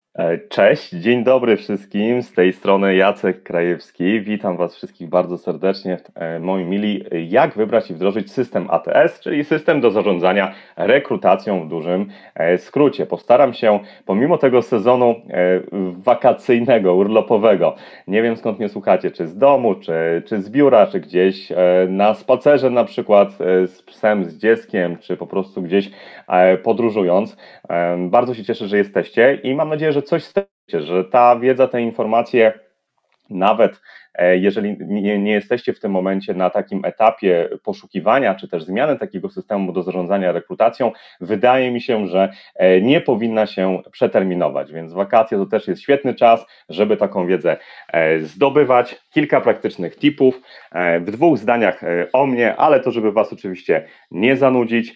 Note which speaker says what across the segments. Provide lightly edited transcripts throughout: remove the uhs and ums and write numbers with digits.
Speaker 1: Cześć, dzień dobry wszystkim, z tej strony Jacek Krajewski. Witam Was wszystkich bardzo serdecznie, moi mili. Jak wybrać i wdrożyć system ATS, czyli system do zarządzania rekrutacją w dużym skrócie. Postaram się, pomimo tego sezonu wakacyjnego, urlopowego, nie wiem skąd mnie słuchacie, czy z domu, czy z biura, czy gdzieś na spacerze na przykład z psem, z dzieckiem, czy po prostu gdzieś podróżując. Bardzo się cieszę, że jesteście i mam nadzieję, że coś z tego, że ta wiedza, te informacje, nawet jeżeli nie jesteście w tym momencie na takim etapie poszukiwania, czy też zmiany takiego systemu do zarządzania rekrutacją, wydaje mi się, że nie powinna się przeterminować, więc wakacje to też jest świetny czas, żeby taką wiedzę zdobywać. Kilka praktycznych tipów, w dwóch zdaniach o mnie, ale to żeby Was oczywiście nie zanudzić,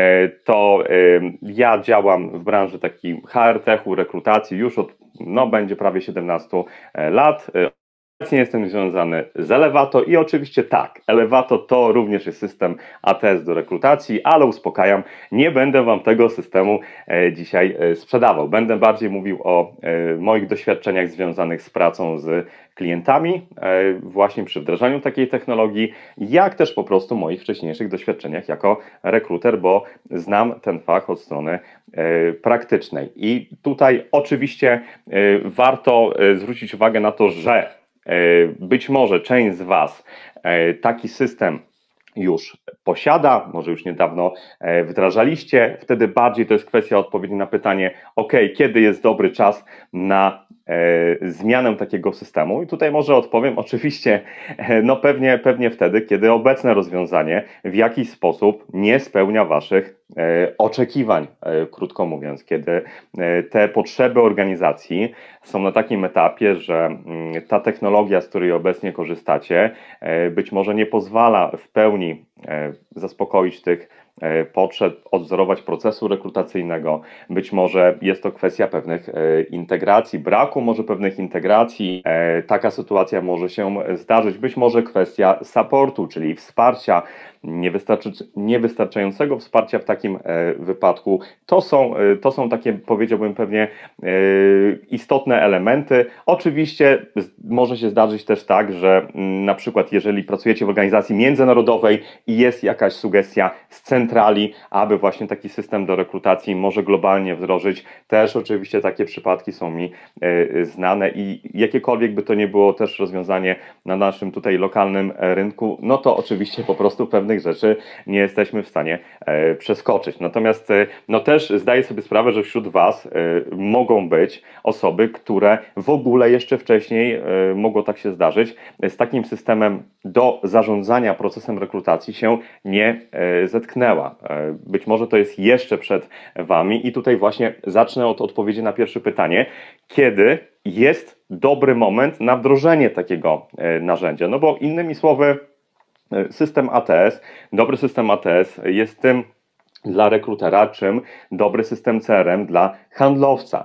Speaker 1: to ja działam w branży takiej HR techu, rekrutacji już od, będzie prawie 17 lat. Obecnie jestem związany z Elevato i oczywiście tak, Elevato to również jest system ATS do rekrutacji, ale uspokajam, nie będę Wam tego systemu dzisiaj sprzedawał. Będę bardziej mówił o moich doświadczeniach związanych z pracą z klientami, właśnie przy wdrażaniu takiej technologii, jak też po prostu moich wcześniejszych doświadczeniach jako rekruter, bo znam ten fach od strony praktycznej. I tutaj oczywiście warto zwrócić uwagę na to, że być może część z Was taki system już posiada, może już niedawno wdrażaliście, wtedy bardziej to jest kwestia odpowiedzi na pytanie, kiedy jest dobry czas na zmianę takiego systemu i tutaj może odpowiem oczywiście, pewnie wtedy, kiedy obecne rozwiązanie w jakiś sposób nie spełnia Waszych oczekiwań, krótko mówiąc, kiedy te potrzeby organizacji są na takim etapie, że ta technologia, z której obecnie korzystacie, być może nie pozwala w pełni zaspokoić tych potrzeb, odwzorować procesu rekrutacyjnego. Być może jest to kwestia pewnych integracji, braku może pewnych integracji. Taka sytuacja może się zdarzyć. Być może kwestia supportu, czyli wsparcia, niewystarczającego wsparcia w takim wypadku. To są takie, powiedziałbym, pewnie istotne elementy. Oczywiście może się zdarzyć też tak, że na przykład jeżeli pracujecie w organizacji międzynarodowej i jest jakaś sugestia z centrali, aby właśnie taki system do rekrutacji może globalnie wdrożyć, też oczywiście takie przypadki są mi znane i jakiekolwiek by to nie było też rozwiązanie na naszym tutaj lokalnym rynku, no to oczywiście po prostu pewnych rzeczy nie jesteśmy w stanie przeskoczyć. Natomiast też zdaję sobie sprawę, że wśród Was mogą być osoby, które w ogóle jeszcze wcześniej mogło tak się zdarzyć, z takim systemem do zarządzania procesem rekrutacji się nie zetknęła. Być może to jest jeszcze przed Wami i tutaj właśnie zacznę od odpowiedzi na pierwsze pytanie. Kiedy jest dobry moment na wdrożenie takiego narzędzia? No bo innymi słowy, system ATS, dobry system ATS jest tym dla rekrutera, czym dobry system CRM dla handlowca.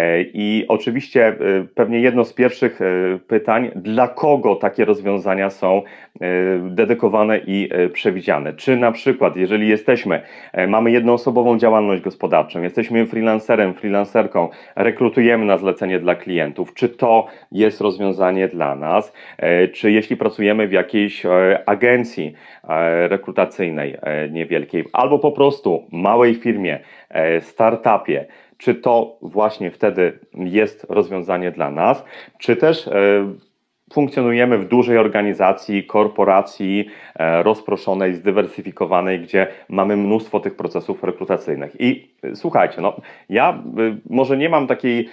Speaker 1: I oczywiście pewnie jedno z pierwszych pytań, dla kogo takie rozwiązania są dedykowane i przewidziane. Czy na przykład, jeżeli mamy jednoosobową działalność gospodarczą, jesteśmy freelancerem, freelancerką, rekrutujemy na zlecenie dla klientów, czy to jest rozwiązanie dla nas? Czy jeśli pracujemy w jakiejś agencji rekrutacyjnej niewielkiej, albo po prostu małej firmie, startupie, czy to właśnie wtedy jest rozwiązanie dla nas, czy też funkcjonujemy w dużej organizacji, korporacji rozproszonej, zdywersyfikowanej, gdzie mamy mnóstwo tych procesów rekrutacyjnych. I słuchajcie, ja może nie mam takiej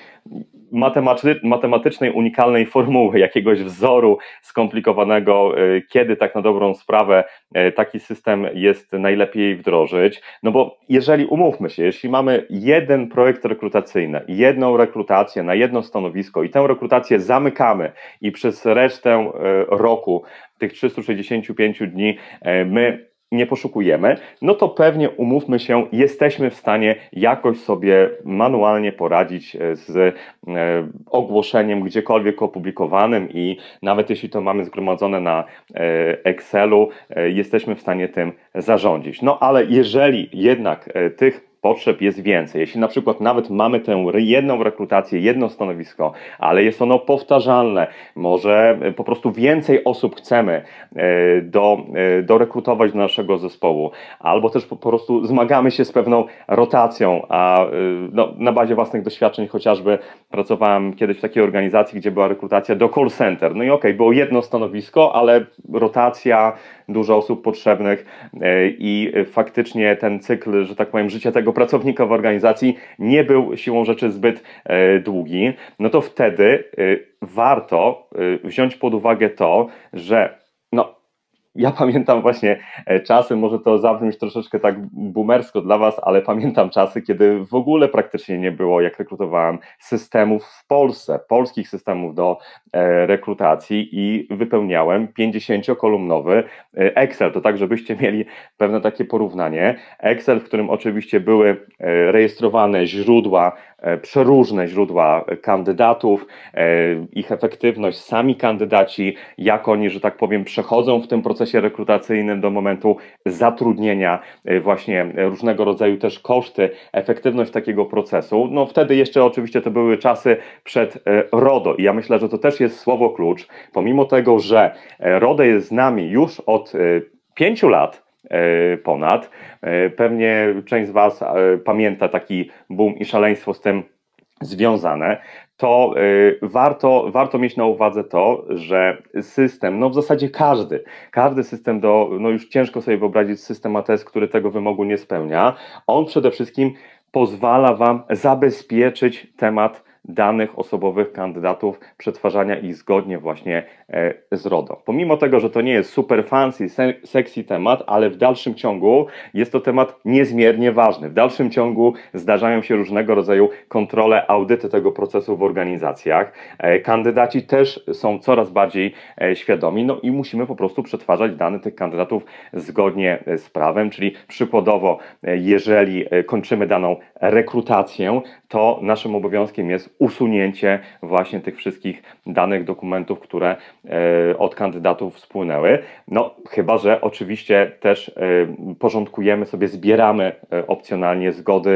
Speaker 1: matematycznej, unikalnej formuły, jakiegoś wzoru skomplikowanego, kiedy tak na dobrą sprawę taki system jest najlepiej wdrożyć, no bo jeżeli, umówmy się, jeśli mamy jeden projekt rekrutacyjny, jedną rekrutację na jedno stanowisko i tę rekrutację zamykamy i przez resztę roku, tych 365 dni my nie poszukujemy, no to pewnie, umówmy się, jesteśmy w stanie jakoś sobie manualnie poradzić z ogłoszeniem gdziekolwiek opublikowanym i nawet jeśli to mamy zgromadzone na Excelu, jesteśmy w stanie tym zarządzić. No ale jeżeli jednak tych potrzeb jest więcej, jeśli na przykład nawet mamy tę jedną rekrutację, jedno stanowisko, ale jest ono powtarzalne, może po prostu więcej osób chcemy dorekrutować do naszego zespołu, albo też po prostu zmagamy się z pewną rotacją, a no, na bazie własnych doświadczeń chociażby pracowałem kiedyś w takiej organizacji, gdzie była rekrutacja do call center, no i okej, było jedno stanowisko, ale rotacja, dużo osób potrzebnych i faktycznie ten cykl, że tak powiem, życia tego pracownika w organizacji nie był siłą rzeczy zbyt długi, no to wtedy warto wziąć pod uwagę to, że no, ja pamiętam właśnie czasy, może to zabrzmieć troszeczkę tak boomersko dla Was, ale pamiętam czasy, kiedy w ogóle praktycznie nie było, jak rekrutowałem, systemów w Polsce, polskich systemów do rekrutacji i wypełniałem 50-kolumnowy Excel. To tak, żebyście mieli pewne takie porównanie. Excel, w którym oczywiście były rejestrowane źródła, przeróżne źródła kandydatów, ich efektywność, sami kandydaci, jak oni, że tak powiem, przechodzą w tym procesie rekrutacyjnym do momentu zatrudnienia, właśnie różnego rodzaju też koszty, efektywność takiego procesu. No wtedy jeszcze oczywiście to były czasy przed RODO i ja myślę, że to też jest słowo klucz, pomimo tego, że RODO jest z nami już od 5 lat, ponad. Pewnie część z Was pamięta taki boom i szaleństwo z tym związane, to warto mieć na uwadze to, że system, no w zasadzie każdy system no już ciężko sobie wyobrazić system ATS, który tego wymogu nie spełnia, on przede wszystkim pozwala Wam zabezpieczyć temat danych osobowych kandydatów, przetwarzania ich zgodnie właśnie z RODO. Pomimo tego, że to nie jest super fancy, sexy temat, ale w dalszym ciągu jest to temat niezmiernie ważny. W dalszym ciągu zdarzają się różnego rodzaju kontrole, audyty tego procesu w organizacjach. Kandydaci też są coraz bardziej świadomi, no i musimy po prostu przetwarzać dane tych kandydatów zgodnie z prawem, czyli przykładowo, jeżeli kończymy daną rekrutację, to naszym obowiązkiem jest usunięcie właśnie tych wszystkich danych, dokumentów, które od kandydatów spłynęły. No chyba że oczywiście też porządkujemy sobie, zbieramy opcjonalnie zgody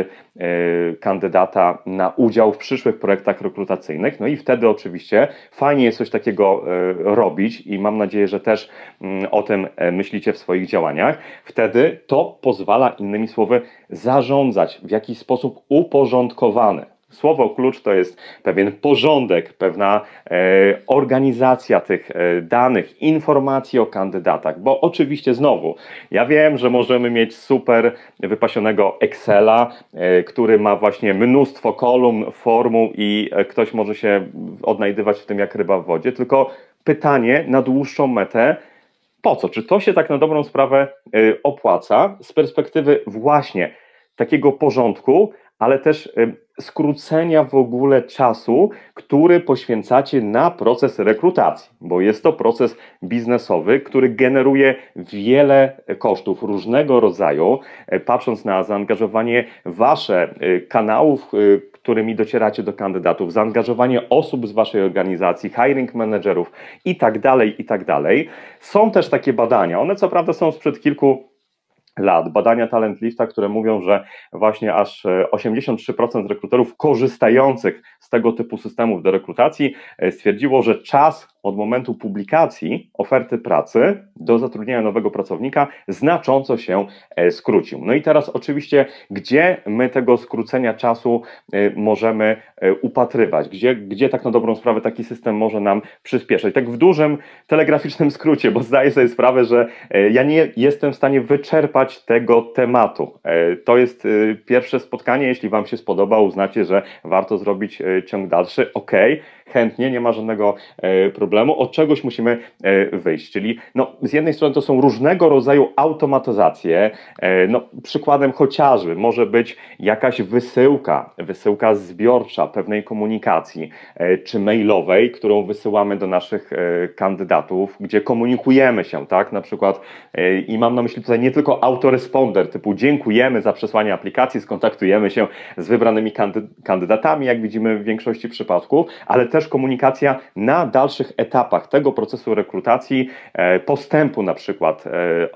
Speaker 1: kandydata na udział w przyszłych projektach rekrutacyjnych. No i wtedy oczywiście fajnie jest coś takiego robić i mam nadzieję, że też o tym myślicie w swoich działaniach. Wtedy to pozwala, innymi słowy, zarządzać w jakiś sposób uporządkowany. Słowo klucz to jest pewien porządek, pewna organizacja tych danych, informacji o kandydatach, bo oczywiście znowu, ja wiem, że możemy mieć super wypasionego Excela, który ma właśnie mnóstwo kolumn, formuł i ktoś może się odnajdywać w tym jak ryba w wodzie, tylko pytanie na dłuższą metę, po co? Czy to się tak na dobrą sprawę opłaca z perspektywy właśnie takiego porządku, ale też skrócenia w ogóle czasu, który poświęcacie na proces rekrutacji, bo jest to proces biznesowy, który generuje wiele kosztów różnego rodzaju, patrząc na zaangażowanie Wasze kanałów, którymi docieracie do kandydatów, zaangażowanie osób z Waszej organizacji, hiring managerów i tak dalej. Są też takie badania, one co prawda są sprzed kilku lat, badania Talent Lifta, które mówią, że właśnie aż 83% rekruterów korzystających z tego typu systemów do rekrutacji stwierdziło, że czas od momentu publikacji oferty pracy do zatrudnienia nowego pracownika znacząco się skrócił. No i teraz oczywiście, gdzie my tego skrócenia czasu możemy upatrywać, gdzie tak na dobrą sprawę taki system może nam przyspieszyć. Tak w dużym telegraficznym skrócie, bo zdaję sobie sprawę, że ja nie jestem w stanie wyczerpać tego tematu. To jest pierwsze spotkanie, jeśli Wam się spodoba, uznacie, że warto zrobić ciąg dalszy, chętnie, nie ma żadnego problemu, od czegoś musimy wyjść, czyli no, z jednej strony to są różnego rodzaju automatyzacje, no, przykładem chociażby może być jakaś wysyłka zbiorcza pewnej komunikacji, czy mailowej, którą wysyłamy do naszych kandydatów, gdzie komunikujemy się, tak, na przykład i mam na myśli tutaj nie tylko autoresponder typu dziękujemy za przesłanie aplikacji, skontaktujemy się z wybranymi kandydatami, jak widzimy w większości przypadków, ale też komunikacja na dalszych etapach tego procesu rekrutacji, postępu na przykład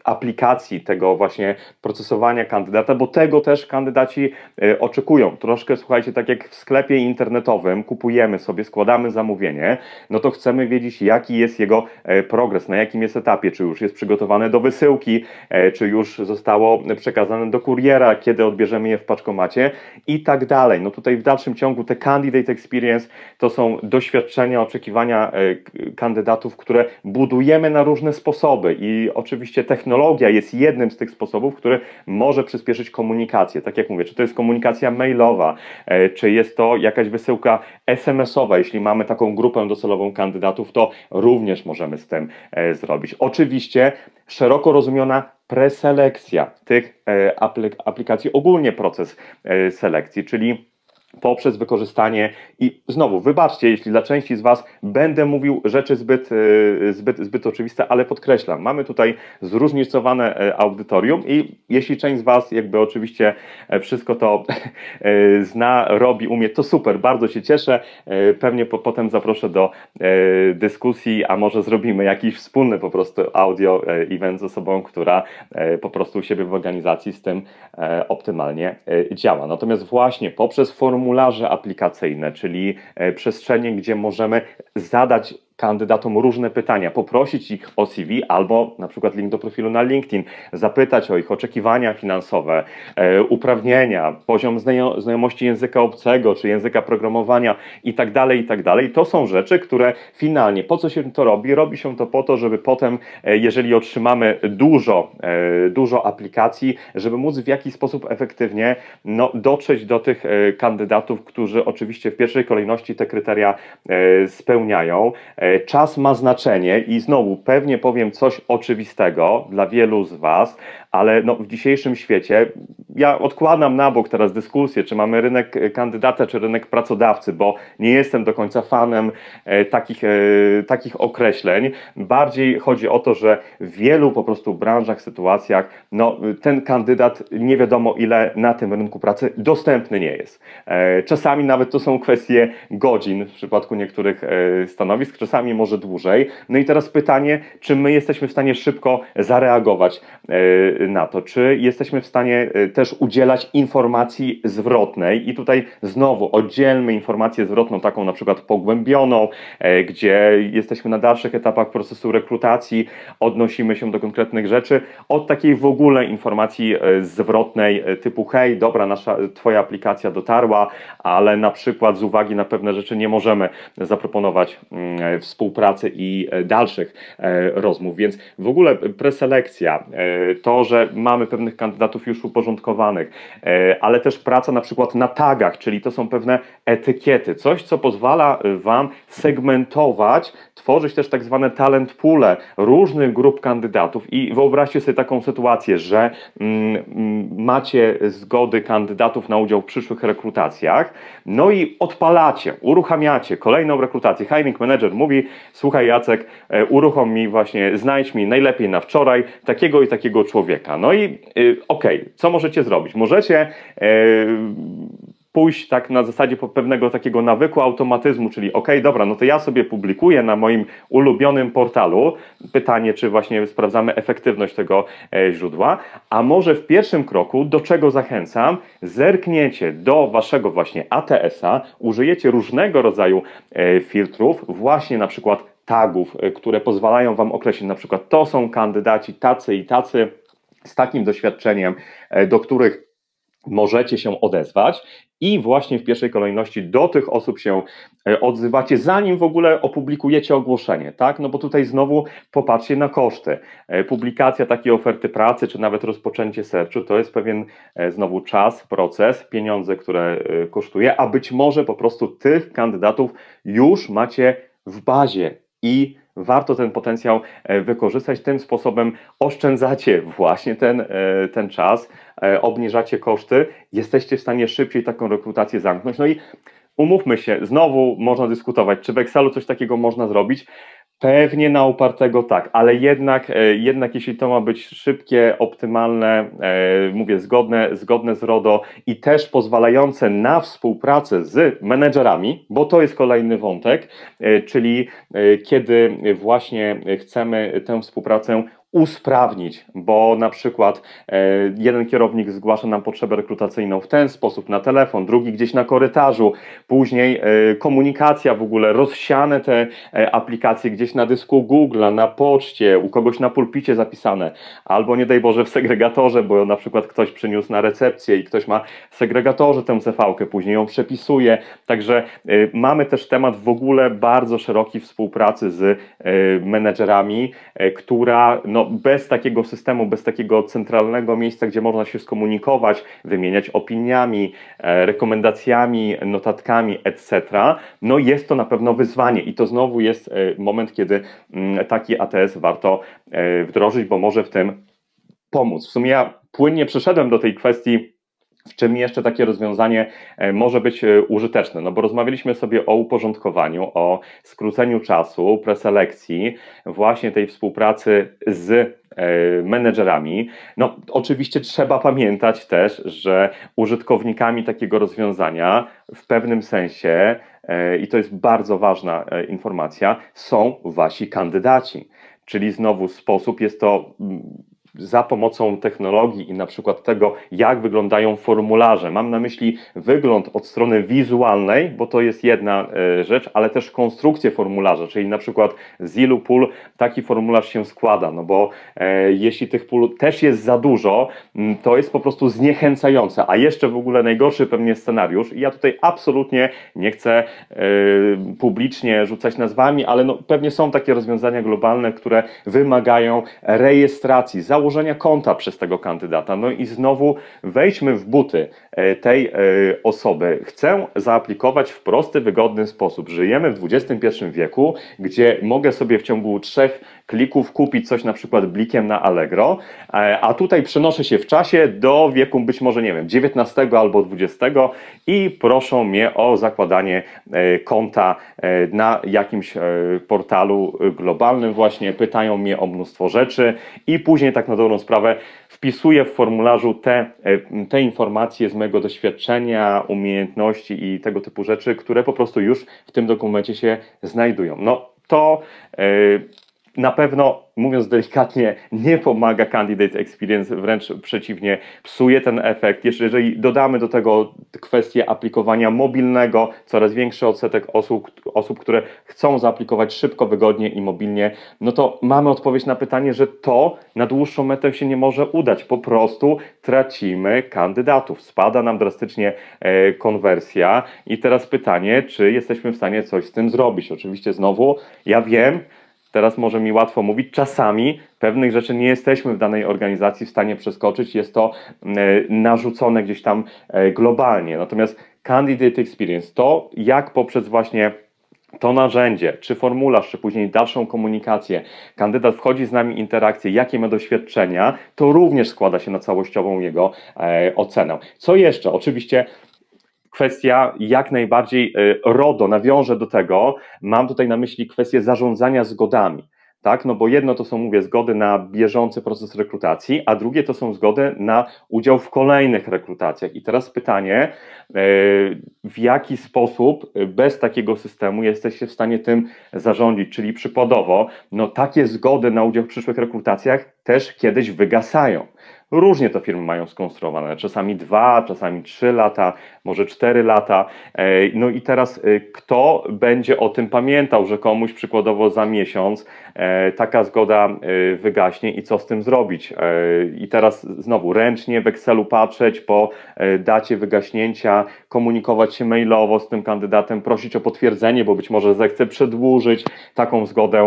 Speaker 1: aplikacji, tego właśnie procesowania kandydata, bo tego też kandydaci oczekują. Troszkę, słuchajcie, tak jak w sklepie internetowym kupujemy sobie, składamy zamówienie, no to chcemy wiedzieć, jaki jest jego progres, na jakim jest etapie, czy już jest przygotowane do wysyłki, czy już zostało przekazane do kuriera, kiedy odbierzemy je w paczkomacie i tak dalej. No tutaj w dalszym ciągu te candidate experience to są doświadczenia, oczekiwania kandydatów, które budujemy na różne sposoby i oczywiście technologia jest jednym z tych sposobów, który może przyspieszyć komunikację. Tak jak mówię, czy to jest komunikacja mailowa, czy jest to jakaś wysyłka SMS-owa, jeśli mamy taką grupę docelową kandydatów, to również możemy z tym zrobić. Oczywiście szeroko rozumiana preselekcja tych aplikacji, ogólnie proces selekcji, czyli poprzez wykorzystanie i znowu, wybaczcie, jeśli dla części z Was będę mówił rzeczy zbyt oczywiste, ale podkreślam, mamy tutaj zróżnicowane audytorium i jeśli część z Was jakby oczywiście wszystko to zna, robi, umie, to super, bardzo się cieszę, pewnie potem zaproszę do dyskusji, a może zrobimy jakiś wspólny po prostu audio event z osobą, która po prostu u siebie w organizacji z tym optymalnie działa. Natomiast właśnie poprzez formularze aplikacyjne, czyli przestrzenie, gdzie możemy zadać kandydatom różne pytania, poprosić ich o CV albo na przykład link do profilu na LinkedIn, zapytać o ich oczekiwania finansowe, uprawnienia, poziom znajomości języka obcego czy języka programowania i tak dalej. To są rzeczy, które finalnie, po co się to robi? Robi się to po to, żeby potem, jeżeli otrzymamy dużo aplikacji, żeby móc w jakiś sposób efektywnie dotrzeć do tych kandydatów, którzy oczywiście w pierwszej kolejności te kryteria spełniają. Czas ma znaczenie i znowu pewnie powiem coś oczywistego dla wielu z Was, ale w dzisiejszym świecie ja odkładam na bok teraz dyskusję, czy mamy rynek kandydata, czy rynek pracodawcy, bo nie jestem do końca fanem takich określeń. Bardziej chodzi o to, że w wielu po prostu branżach, sytuacjach, ten kandydat nie wiadomo ile na tym rynku pracy dostępny nie jest. Czasami nawet to są kwestie godzin w przypadku niektórych stanowisk, czasami może dłużej. No i teraz pytanie, czy my jesteśmy w stanie szybko zareagować na to, czy jesteśmy w stanie też udzielać informacji zwrotnej i tutaj znowu oddzielmy informację zwrotną, taką na przykład pogłębioną, gdzie jesteśmy na dalszych etapach procesu rekrutacji, odnosimy się do konkretnych rzeczy, od takiej w ogóle informacji zwrotnej typu hej, dobra, twoja aplikacja dotarła, ale na przykład z uwagi na pewne rzeczy nie możemy zaproponować współpracy i dalszych rozmów, więc w ogóle preselekcja, to, że mamy pewnych kandydatów już uporządkowanych, ale też praca na przykład na tagach, czyli to są pewne etykiety, coś co pozwala Wam segmentować, tworzyć też tak zwane talent poole różnych grup kandydatów i wyobraźcie sobie taką sytuację, że macie zgody kandydatów na udział w przyszłych rekrutacjach, no i odpalacie, uruchamiacie kolejną rekrutację. Hiring manager mówi, słuchaj Jacek, uruchom mi właśnie, znajdź mi najlepiej na wczoraj takiego i takiego człowieka. No i okej, co możecie zrobić? Możecie pójść tak na zasadzie pewnego takiego nawyku, automatyzmu, czyli dobra, no to ja sobie publikuję na moim ulubionym portalu, pytanie, czy właśnie sprawdzamy efektywność tego źródła, a może w pierwszym kroku, do czego zachęcam, zerkniecie do Waszego właśnie ATS-a, użyjecie różnego rodzaju filtrów, właśnie na przykład tagów, które pozwalają Wam określić, na przykład to są kandydaci tacy i tacy z takim doświadczeniem, do których możecie się odezwać i właśnie w pierwszej kolejności do tych osób się odzywacie, zanim w ogóle opublikujecie ogłoszenie, tak? No bo tutaj znowu popatrzcie na koszty. Publikacja takiej oferty pracy, czy nawet rozpoczęcie searchu, to jest pewien znowu czas, proces, pieniądze, które kosztuje, a być może po prostu tych kandydatów już macie w bazie i warto ten potencjał wykorzystać. Tym sposobem oszczędzacie właśnie ten czas, obniżacie koszty, jesteście w stanie szybciej taką rekrutację zamknąć. No i umówmy się, znowu można dyskutować, czy w Excelu coś takiego można zrobić. Pewnie na upartego tak, ale jednak jeśli to ma być szybkie, optymalne, mówię zgodne z RODO i też pozwalające na współpracę z menedżerami, bo to jest kolejny wątek, czyli kiedy właśnie chcemy tę współpracę usprawnić, bo na przykład jeden kierownik zgłasza nam potrzebę rekrutacyjną w ten sposób na telefon, drugi gdzieś na korytarzu, później komunikacja w ogóle, rozsiane te aplikacje gdzieś na dysku Google'a, na poczcie, u kogoś na pulpicie zapisane, albo nie daj Boże w segregatorze, bo na przykład ktoś przyniósł na recepcję i ktoś ma w segregatorze tę CV-kę, później ją przepisuje, także mamy też temat w ogóle bardzo szeroki współpracy z menedżerami, która no, bez takiego systemu, bez takiego centralnego miejsca, gdzie można się skomunikować, wymieniać opiniami, rekomendacjami, notatkami, etc., no jest to na pewno wyzwanie i to znowu jest moment, kiedy taki ATS warto wdrożyć, bo może w tym pomóc. W sumie ja płynnie przeszedłem do tej kwestii, w czym jeszcze takie rozwiązanie może być użyteczne, no bo rozmawialiśmy sobie o uporządkowaniu, o skróceniu czasu, preselekcji, właśnie tej współpracy z menedżerami. No oczywiście trzeba pamiętać też, że użytkownikami takiego rozwiązania w pewnym sensie, i to jest bardzo ważna informacja, są wasi kandydaci. Czyli znowu sposób jest to za pomocą technologii i na przykład tego, jak wyglądają formularze. Mam na myśli wygląd od strony wizualnej, bo to jest jedna rzecz, ale też konstrukcję formularza, czyli na przykład z ilu pól taki formularz się składa, no bo jeśli tych pól też jest za dużo, to jest po prostu zniechęcające, a jeszcze w ogóle najgorszy pewnie scenariusz i ja tutaj absolutnie nie chcę publicznie rzucać nazwami, ale no, pewnie są takie rozwiązania globalne, które wymagają rejestracji, założenia konta przez tego kandydata. No i znowu wejdźmy w buty tej osoby. Chcę zaaplikować w prosty, wygodny sposób. Żyjemy w XXI wieku, gdzie mogę sobie w ciągu 3 klików kupić coś na przykład blikiem na Allegro, a tutaj przenoszę się w czasie do wieku być może, nie wiem, XIX albo XX i proszą mnie o zakładanie konta na jakimś portalu globalnym właśnie, pytają mnie o mnóstwo rzeczy i później tak na dobrą sprawę wpisuję w formularzu te informacje z mojego doświadczenia, umiejętności i tego typu rzeczy, które po prostu już w tym dokumencie się znajdują. No to na pewno, mówiąc delikatnie, nie pomaga candidate experience, wręcz przeciwnie, psuje ten efekt. Jeszcze jeżeli dodamy do tego kwestię aplikowania mobilnego, coraz większy odsetek osób, które chcą zaaplikować szybko, wygodnie i mobilnie, no to mamy odpowiedź na pytanie, że to na dłuższą metę się nie może udać. Po prostu tracimy kandydatów. Spada nam drastycznie konwersja i teraz pytanie, czy jesteśmy w stanie coś z tym zrobić. Oczywiście znowu, ja wiem, teraz może mi łatwo mówić, czasami pewnych rzeczy nie jesteśmy w danej organizacji w stanie przeskoczyć, jest to narzucone gdzieś tam globalnie. Natomiast candidate experience, to jak poprzez właśnie to narzędzie, czy formularz, czy później dalszą komunikację, kandydat wchodzi z nami w interakcję, jakie ma doświadczenia, to również składa się na całościową jego ocenę. Co jeszcze? Oczywiście kwestia jak najbardziej RODO, nawiążę do tego, mam tutaj na myśli kwestię zarządzania zgodami. Tak, no bo jedno to są, mówię, zgody na bieżący proces rekrutacji, a drugie to są zgody na udział w kolejnych rekrutacjach. I teraz pytanie, w jaki sposób bez takiego systemu jesteście w stanie tym zarządzić? Czyli przykładowo, no takie zgody na udział w przyszłych rekrutacjach też kiedyś wygasają. Różnie to firmy mają skonstruowane, czasami 2, czasami 3 lata, może 4 lata. No i teraz kto będzie o tym pamiętał, że komuś przykładowo za miesiąc taka zgoda wygaśnie i co z tym zrobić? I teraz znowu ręcznie w Excelu patrzeć po dacie wygaśnięcia, komunikować się mailowo z tym kandydatem, prosić o potwierdzenie, bo być może zechce przedłużyć taką zgodę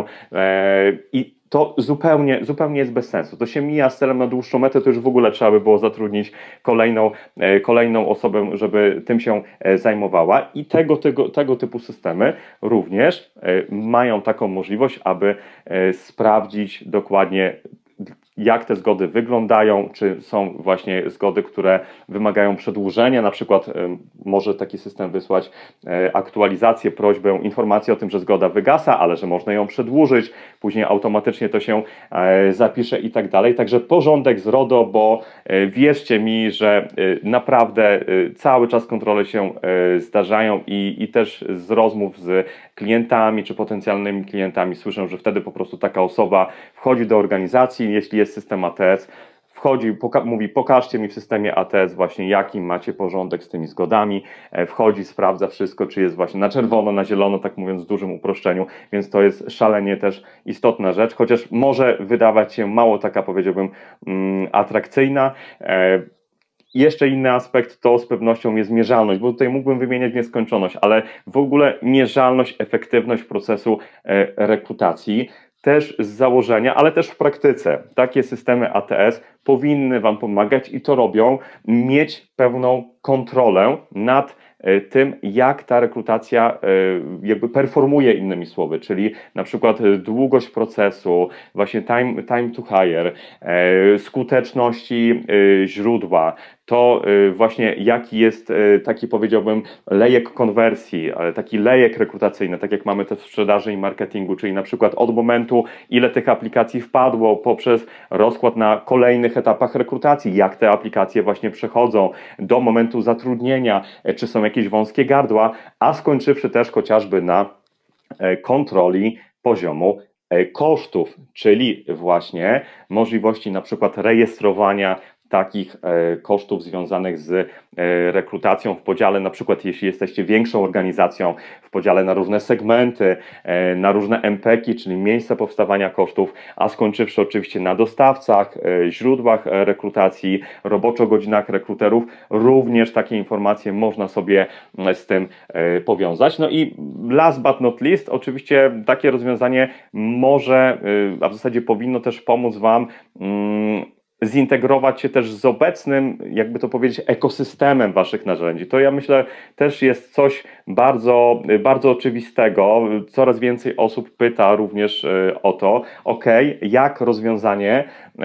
Speaker 1: i to zupełnie jest bez sensu. To się mija z celem na dłuższą metę, to już w ogóle trzeba by było zatrudnić kolejną osobę, żeby tym się zajmowała i tego typu systemy również mają taką możliwość, aby sprawdzić dokładnie, jak te zgody wyglądają, czy są właśnie zgody, które wymagają przedłużenia, na przykład może taki system wysłać aktualizację, prośbę, informację o tym, że zgoda wygasa, ale że można ją przedłużyć, później automatycznie to się zapisze i tak dalej. Także porządek z RODO, bo wierzcie mi, że naprawdę cały czas kontrole się zdarzają i też z rozmów z klientami czy potencjalnymi klientami słyszę, że wtedy po prostu taka osoba wchodzi do organizacji, jeśli jest system ATS, wchodzi, mówi, pokażcie mi w systemie ATS właśnie jaki macie porządek z tymi zgodami, wchodzi, sprawdza wszystko, czy jest właśnie na czerwono, na zielono, tak mówiąc w dużym uproszczeniu, więc to jest szalenie też istotna rzecz, chociaż może wydawać się mało taka, powiedziałbym, atrakcyjna. Jeszcze inny aspekt to z pewnością jest mierzalność, bo tutaj mógłbym wymieniać nieskończoność, ale w ogóle mierzalność, efektywność procesu rekrutacji, też z założenia, ale też w praktyce. Takie systemy ATS powinny Wam pomagać i to robią, mieć pewną kontrolę nad tym, jak ta rekrutacja jakby performuje, innymi słowy, czyli na przykład długość procesu, właśnie time to hire, skuteczności źródła, to właśnie jaki jest taki, powiedziałbym, lejek konwersji, taki lejek rekrutacyjny, tak jak mamy to w sprzedaży i marketingu, czyli na przykład od momentu, ile tych aplikacji wpadło, poprzez rozkład na kolejnych etapach rekrutacji, jak te aplikacje właśnie przechodzą do momentu zatrudnienia, czy są jakieś wąskie gardła, a skończywszy też chociażby na kontroli poziomu kosztów, czyli właśnie możliwości na przykład rejestrowania takich kosztów związanych z rekrutacją w podziale, na przykład jeśli jesteście większą organizacją, w podziale na różne segmenty, na różne MPK-i, czyli miejsca powstawania kosztów, a skończywszy oczywiście na dostawcach, źródłach rekrutacji, roboczo-godzinach rekruterów, również takie informacje można sobie z tym powiązać. No i last but not least, oczywiście takie rozwiązanie może, a w zasadzie powinno też pomóc Wam zintegrować się też z obecnym, jakby to powiedzieć, ekosystemem Waszych narzędzi. To ja myślę też jest coś bardzo, bardzo oczywistego. Coraz więcej osób pyta również o to, jak rozwiązanie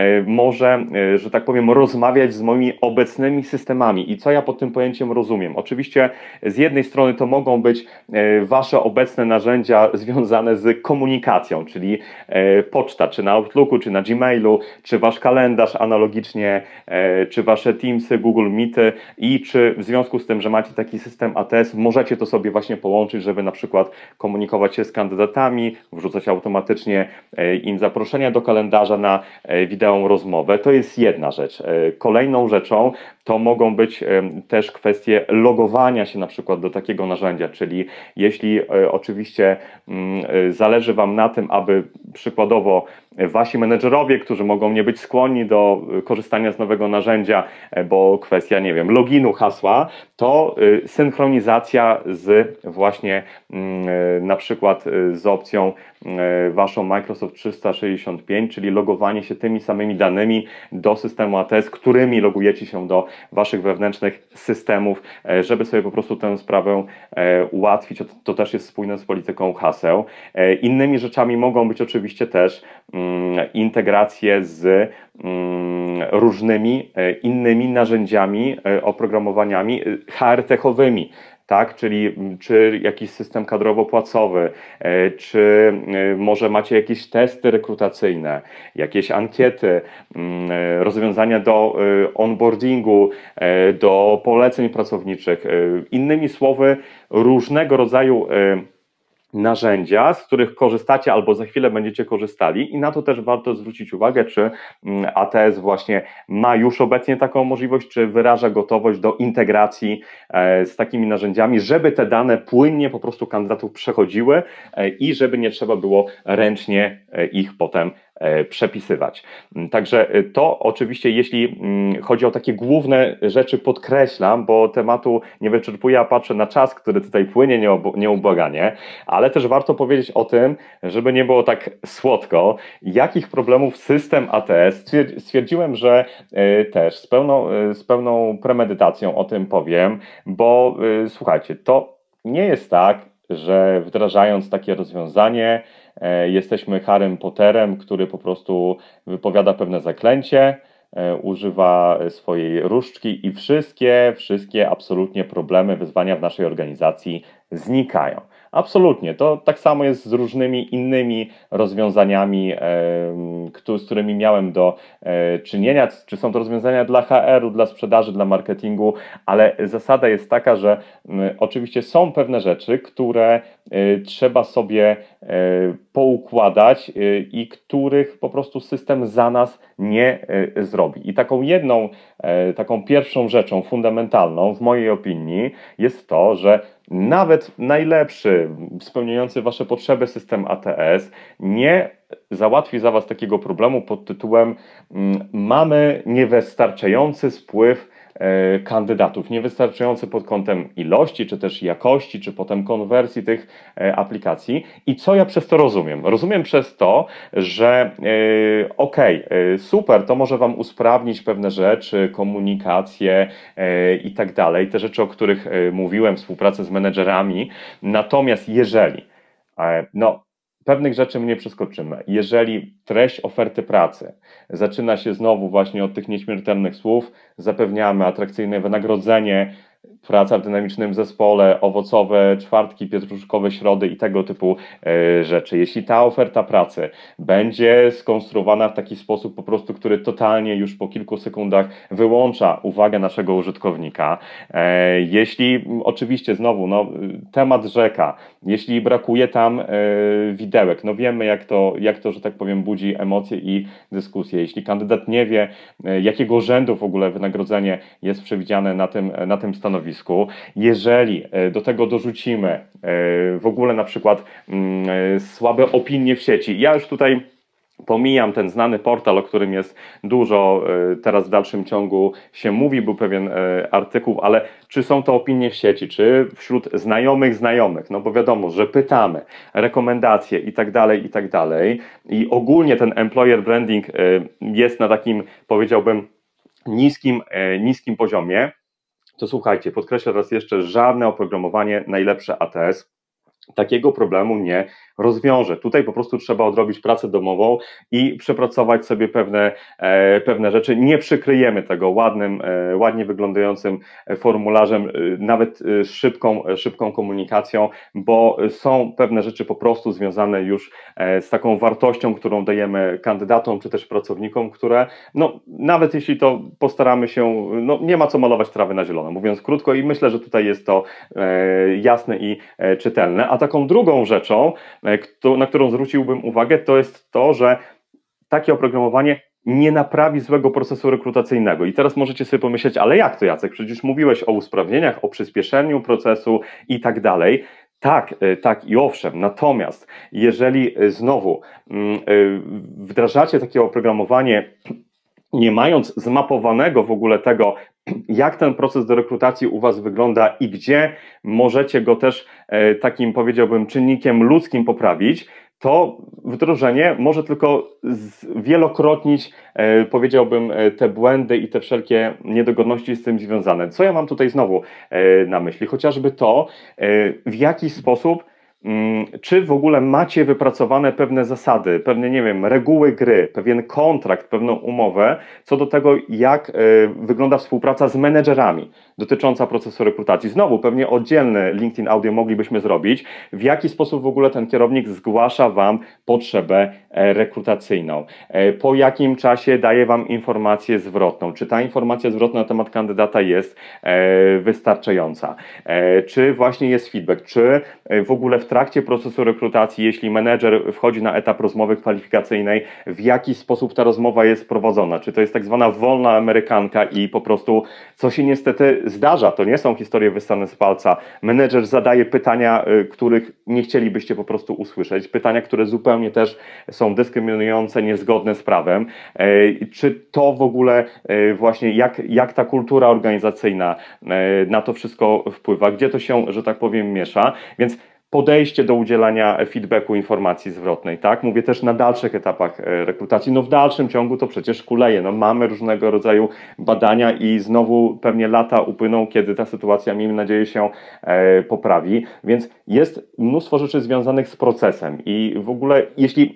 Speaker 1: może, że tak powiem, rozmawiać z moimi obecnymi systemami i co ja pod tym pojęciem rozumiem. Oczywiście z jednej strony to mogą być Wasze obecne narzędzia związane z komunikacją, czyli poczta, czy na Outlooku, czy na Gmailu, czy Wasz kalendarz analogicznie, czy Wasze Teamsy, Google Meety i czy w związku z tym, że macie taki system ATS, możecie to sobie właśnie połączyć, żeby na przykład komunikować się z kandydatami, wrzucać automatycznie im zaproszenia do kalendarza na wideo rozmowę. To jest jedna rzecz. Kolejną rzeczą to mogą być też kwestie logowania się na przykład do takiego narzędzia, czyli jeśli oczywiście zależy Wam na tym, aby przykładowo Wasi menedżerowie, którzy mogą nie być skłonni do korzystania z nowego narzędzia, bo kwestia, nie wiem, loginu, hasła, to synchronizacja z właśnie na przykład z opcją Waszą Microsoft 365, czyli logowanie się tymi samymi danymi do systemu ATS, którymi logujecie się do Waszych wewnętrznych systemów, żeby sobie po prostu tę sprawę ułatwić. To też jest spójne z polityką haseł. Innymi rzeczami mogą być oczywiście też integracje z różnymi innymi narzędziami, oprogramowaniami HR-techowymi. Tak, czyli czy jakiś system kadrowo-płacowy, czy może macie jakieś testy rekrutacyjne, jakieś ankiety, rozwiązania do onboardingu, do poleceń pracowniczych. Innymi słowy, różnego rodzaju narzędzia, z których korzystacie albo za chwilę będziecie korzystali i na to też warto zwrócić uwagę, czy ATS właśnie ma już obecnie taką możliwość, czy wyraża gotowość do integracji z takimi narzędziami, żeby te dane płynnie po prostu kandydatów przechodziły i żeby nie trzeba było ręcznie ich potem przepisywać. Także to oczywiście, jeśli chodzi o takie główne rzeczy, podkreślam, bo tematu nie wyczerpuję, a patrzę na czas, który tutaj płynie nieubłaganie, ale też warto powiedzieć o tym, żeby nie było tak słodko, jakich problemów system ATS, stwierdziłem, że też z pełną premedytacją o tym powiem, bo słuchajcie, to nie jest tak, że wdrażając takie rozwiązanie jesteśmy Harrym Potterem, który po prostu wypowiada pewne zaklęcie, używa swojej różdżki i wszystkie absolutnie problemy, wyzwania w naszej organizacji znikają. Absolutnie. To tak samo jest z różnymi innymi rozwiązaniami, z którymi miałem do czynienia. Czy są to rozwiązania dla HR-u, dla sprzedaży, dla marketingu, ale zasada jest taka, że oczywiście są pewne rzeczy, które trzeba sobie poukładać i których po prostu system za nas nie zrobi. I taką pierwszą rzeczą fundamentalną w mojej opinii jest to, że nawet najlepszy, spełniający Wasze potrzeby system ATS nie załatwi za Was takiego problemu pod tytułem mamy niewystarczający spływ kandydatów, niewystarczający pod kątem ilości, czy też jakości, czy potem konwersji tych aplikacji. I co ja przez to rozumiem? Rozumiem przez to, że super, to może Wam usprawnić pewne rzeczy, komunikację i tak dalej, te rzeczy, o których mówiłem, współpracę z menedżerami. Natomiast jeżeli pewnych rzeczy my nie przeskoczymy. Jeżeli treść oferty pracy zaczyna się znowu właśnie od tych nieśmiertelnych słów, zapewniamy atrakcyjne wynagrodzenie, praca w dynamicznym zespole, owocowe czwartki, pietruszkowe środy i tego typu rzeczy. Jeśli ta oferta pracy będzie skonstruowana w taki sposób po prostu, który totalnie już po kilku sekundach wyłącza uwagę naszego użytkownika, jeśli oczywiście znowu temat rzeka, jeśli brakuje tam widełek, wiemy jak to, że tak powiem, budzi emocje i dyskusje. Jeśli kandydat nie wie, jakiego rzędu w ogóle wynagrodzenie jest przewidziane na tym stanowisku, jeżeli do tego dorzucimy w ogóle na przykład słabe opinie w sieci. Ja już tutaj pomijam ten znany portal, o którym jest dużo teraz w dalszym ciągu się mówi, był pewien artykuł, ale czy są to opinie w sieci, czy wśród znajomych, bo wiadomo, że pytamy, rekomendacje i tak dalej i ogólnie ten employer branding jest na takim, powiedziałbym, niskim poziomie. To słuchajcie, podkreślę raz jeszcze, żadne oprogramowanie najlepsze ATS takiego problemu nie rozwiąże. Tutaj po prostu trzeba odrobić pracę domową i przepracować sobie pewne rzeczy. Nie przykryjemy tego ładnie wyglądającym formularzem, nawet szybką komunikacją, bo są pewne rzeczy po prostu związane już z taką wartością, którą dajemy kandydatom czy też pracownikom, które nawet jeśli to postaramy się, nie ma co malować trawy na zielono, mówiąc krótko, i myślę, że tutaj jest to jasne i czytelne. A taką drugą rzeczą, na którą zwróciłbym uwagę, to jest to, że takie oprogramowanie nie naprawi złego procesu rekrutacyjnego. I teraz możecie sobie pomyśleć, ale jak to, Jacek? Przecież mówiłeś o usprawnieniach, o przyspieszeniu procesu i tak dalej. Tak i owszem, natomiast jeżeli znowu wdrażacie takie oprogramowanie, nie mając zmapowanego w ogóle tego, jak ten proces do rekrutacji u Was wygląda i gdzie możecie go też takim, powiedziałbym, czynnikiem ludzkim poprawić, to wdrożenie może tylko zwielokrotnić, powiedziałbym, te błędy i te wszelkie niedogodności z tym związane. Co ja mam tutaj znowu na myśli? Chociażby to, w jaki sposób, czy w ogóle macie wypracowane pewne zasady, pewne, nie wiem, reguły gry, pewien kontrakt, pewną umowę co do tego, jak wygląda współpraca z menedżerami dotycząca procesu rekrutacji. Znowu, pewnie oddzielny LinkedIn Audio moglibyśmy zrobić, w jaki sposób w ogóle ten kierownik zgłasza Wam potrzebę rekrutacyjną, po jakim czasie daje Wam informację zwrotną, czy ta informacja zwrotna na temat kandydata jest wystarczająca, czy właśnie jest feedback, czy w ogóle w trakcie procesu rekrutacji, jeśli menedżer wchodzi na etap rozmowy kwalifikacyjnej, w jaki sposób ta rozmowa jest prowadzona, czy to jest tak zwana wolna amerykanka i po prostu, co się niestety zdarza, to nie są historie wyssane z palca, menedżer zadaje pytania, których nie chcielibyście po prostu usłyszeć, pytania, które zupełnie też są dyskryminujące, niezgodne z prawem, czy to w ogóle właśnie, jak ta kultura organizacyjna na to wszystko wpływa, gdzie to się, że tak powiem, miesza, więc podejście do udzielania feedbacku, informacji zwrotnej, tak? Mówię też na dalszych etapach rekrutacji. W dalszym ciągu to przecież kuleje. Mamy różnego rodzaju badania i znowu pewnie lata upłyną, kiedy ta sytuacja, miejmy nadzieję, się poprawi. Więc jest mnóstwo rzeczy związanych z procesem i w ogóle, jeśli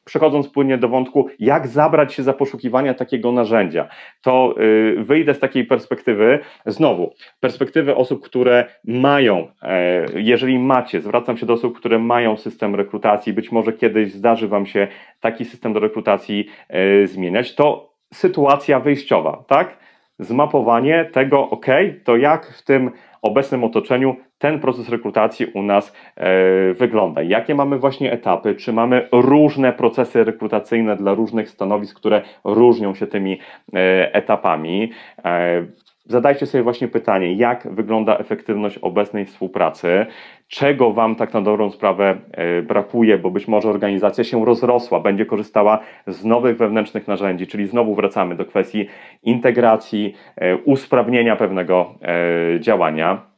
Speaker 1: przechodząc płynnie do wątku, jak zabrać się za poszukiwania takiego narzędzia, to wyjdę z takiej perspektywy, znowu, perspektywy osób, które mają, jeżeli macie, zwracam się do osób, które mają system rekrutacji, być może kiedyś zdarzy Wam się taki system do rekrutacji zmieniać, to sytuacja wyjściowa, tak? Zmapowanie tego, ok, to jak w tym obecnym otoczeniu ten proces rekrutacji u nas wygląda. Jakie mamy właśnie etapy, czy mamy różne procesy rekrutacyjne dla różnych stanowisk, które różnią się tymi etapami. Zadajcie sobie właśnie pytanie, jak wygląda efektywność obecnej współpracy, czego Wam tak na dobrą sprawę brakuje, bo być może organizacja się rozrosła, będzie korzystała z nowych wewnętrznych narzędzi, czyli znowu wracamy do kwestii integracji, usprawnienia pewnego działania.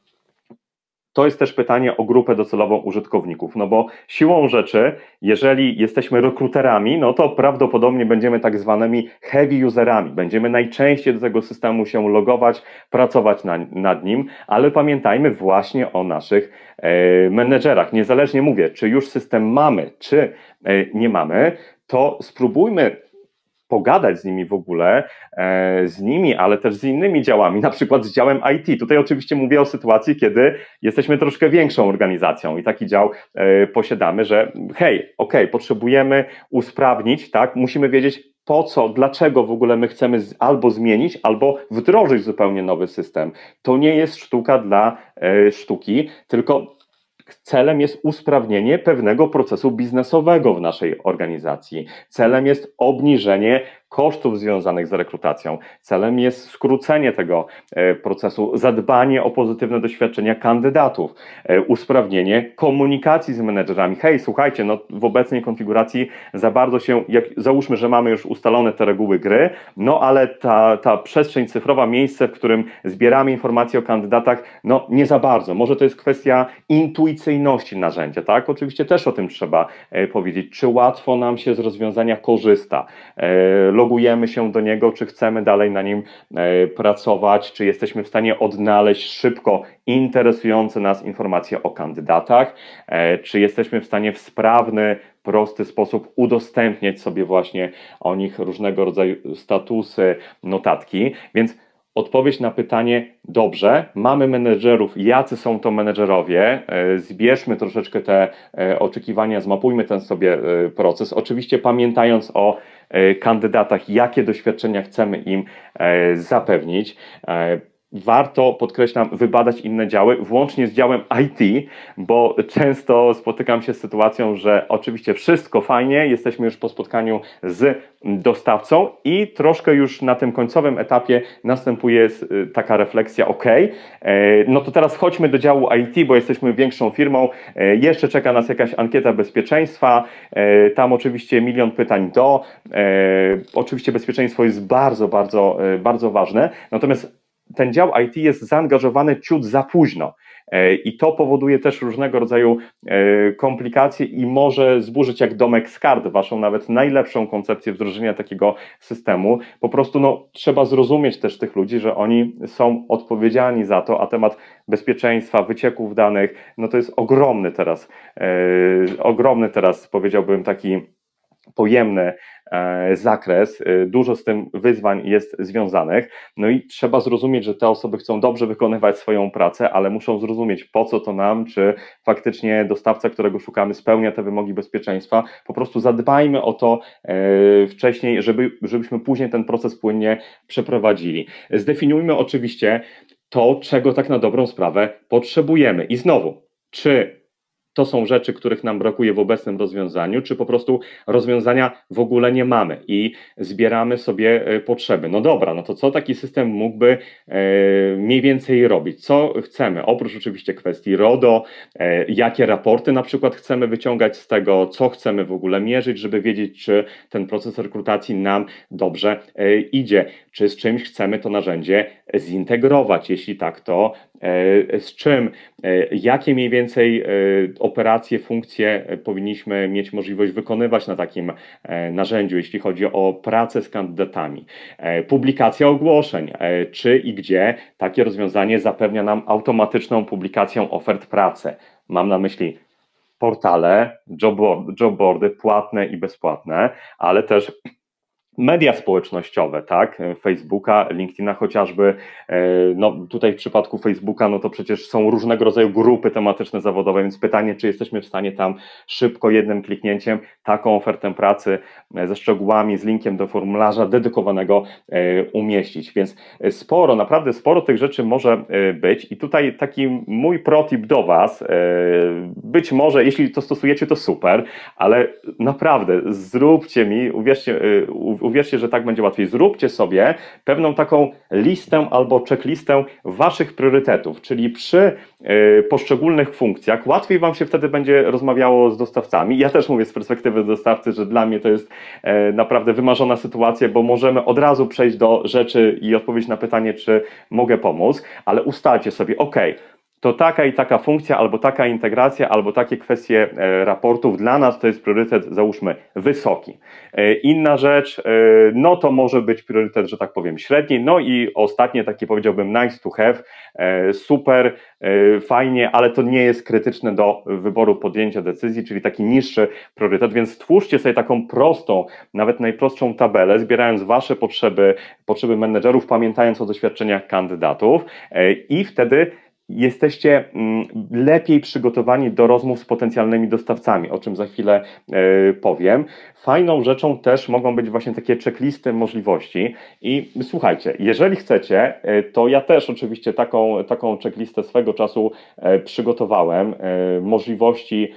Speaker 1: To jest też pytanie o grupę docelową użytkowników, no bo siłą rzeczy, jeżeli jesteśmy rekruterami, no to prawdopodobnie będziemy tak zwanymi heavy userami, będziemy najczęściej do tego systemu się logować, pracować nad nim, ale pamiętajmy właśnie o naszych menedżerach. Niezależnie mówię, czy już system mamy, czy nie mamy, to spróbujmy pogadać z nimi w ogóle, z nimi, ale też z innymi działami, na przykład z działem IT. Tutaj oczywiście mówię o sytuacji, kiedy jesteśmy troszkę większą organizacją i taki dział posiadamy, że hej, okej, potrzebujemy usprawnić, tak, musimy wiedzieć po co, dlaczego w ogóle my chcemy albo zmienić, albo wdrożyć zupełnie nowy system. To nie jest sztuka dla sztuki, tylko celem jest usprawnienie pewnego procesu biznesowego w naszej organizacji. Celem jest obniżenie kosztów związanych z rekrutacją. Celem jest skrócenie tego procesu, zadbanie o pozytywne doświadczenia kandydatów, usprawnienie komunikacji z menedżerami. Hej, słuchajcie, no w obecnej konfiguracji za bardzo się, załóżmy, że mamy już ustalone te reguły gry, no ale ta przestrzeń cyfrowa, miejsce, w którym zbieramy informacje o kandydatach, no nie za bardzo. Może to jest kwestia intuicyjności narzędzia, tak? Oczywiście też o tym trzeba powiedzieć, czy łatwo nam się z rozwiązania korzysta, logujemy się do niego, czy chcemy dalej na nim pracować, czy jesteśmy w stanie odnaleźć szybko interesujące nas informacje o kandydatach, czy jesteśmy w stanie w sprawny, prosty sposób udostępniać sobie właśnie o nich różnego rodzaju statusy, notatki, więc odpowiedź na pytanie, dobrze, mamy menedżerów, jacy są to menedżerowie, zbierzmy troszeczkę te oczekiwania, zmapujmy ten sobie proces, oczywiście pamiętając o kandydatach, jakie doświadczenia chcemy im zapewnić. Warto, podkreślam, wybadać inne działy, włącznie z działem IT, bo często spotykam się z sytuacją, że oczywiście wszystko fajnie, jesteśmy już po spotkaniu z dostawcą i troszkę już na tym końcowym etapie następuje taka refleksja, no to teraz chodźmy do działu IT, bo jesteśmy większą firmą, jeszcze czeka nas jakaś ankieta bezpieczeństwa, tam oczywiście milion pytań oczywiście bezpieczeństwo jest bardzo, bardzo, bardzo ważne, natomiast ten dział IT jest zaangażowany ciut za późno i to powoduje też różnego rodzaju komplikacje i może zburzyć jak domek z kart waszą nawet najlepszą koncepcję wdrożenia takiego systemu. Po prostu trzeba zrozumieć też tych ludzi, że oni są odpowiedzialni za to, a temat bezpieczeństwa, wycieków danych, no to jest ogromny teraz powiedziałbym taki pojemny zakres, dużo z tym wyzwań jest związanych, no i trzeba zrozumieć, że te osoby chcą dobrze wykonywać swoją pracę, ale muszą zrozumieć, po co to nam, czy faktycznie dostawca, którego szukamy, spełnia te wymogi bezpieczeństwa. Po prostu zadbajmy o to wcześniej, żebyśmy później ten proces płynnie przeprowadzili. Zdefiniujmy oczywiście to, czego tak na dobrą sprawę potrzebujemy i znowu, czy to są rzeczy, których nam brakuje w obecnym rozwiązaniu, czy po prostu rozwiązania w ogóle nie mamy i zbieramy sobie potrzeby. No dobra, no to co taki system mógłby mniej więcej robić? Co chcemy? Oprócz oczywiście kwestii RODO, jakie raporty na przykład chcemy wyciągać z tego, co chcemy w ogóle mierzyć, żeby wiedzieć, czy ten proces rekrutacji nam dobrze idzie, czy z czymś chcemy to narzędzie zintegrować, jeśli tak, to z czym, jakie mniej więcej operacje, funkcje powinniśmy mieć możliwość wykonywać na takim narzędziu, jeśli chodzi o pracę z kandydatami. Publikacja ogłoszeń, czy i gdzie takie rozwiązanie zapewnia nam automatyczną publikację ofert pracy. Mam na myśli portale, jobboardy płatne i bezpłatne, ale też media społecznościowe, tak, Facebooka, LinkedIna chociażby, no tutaj w przypadku Facebooka, no to przecież są różnego rodzaju grupy tematyczne zawodowe, więc pytanie, czy jesteśmy w stanie tam szybko, jednym kliknięciem taką ofertę pracy ze szczegółami, z linkiem do formularza dedykowanego umieścić, więc sporo, naprawdę sporo tych rzeczy może być i tutaj taki mój protip do Was, być może, jeśli to stosujecie, to super, ale naprawdę zróbcie mi, uwierzcie, że tak będzie łatwiej. Zróbcie sobie pewną taką listę albo checklistę waszych priorytetów, czyli przy poszczególnych funkcjach łatwiej wam się wtedy będzie rozmawiało z dostawcami. Ja też mówię z perspektywy dostawcy, że dla mnie to jest naprawdę wymarzona sytuacja, bo możemy od razu przejść do rzeczy i odpowiedzieć na pytanie, czy mogę pomóc, ale ustalcie sobie, ok, to taka i taka funkcja, albo taka integracja, albo takie kwestie raportów. Dla nas to jest priorytet, załóżmy, wysoki. Inna rzecz, no to może być priorytet, że tak powiem, średni. No i ostatnie, takie powiedziałbym nice to have, super, fajnie, ale to nie jest krytyczne do wyboru podjęcia decyzji, czyli taki niższy priorytet, więc stwórzcie sobie taką prostą, nawet najprostszą tabelę, zbierając wasze potrzeby menedżerów, pamiętając o doświadczeniach kandydatów i wtedy jesteście lepiej przygotowani do rozmów z potencjalnymi dostawcami, o czym za chwilę powiem. Fajną rzeczą też mogą być właśnie takie checklisty możliwości i słuchajcie, jeżeli chcecie, to ja też oczywiście taką checklistę swego czasu przygotowałem, możliwości,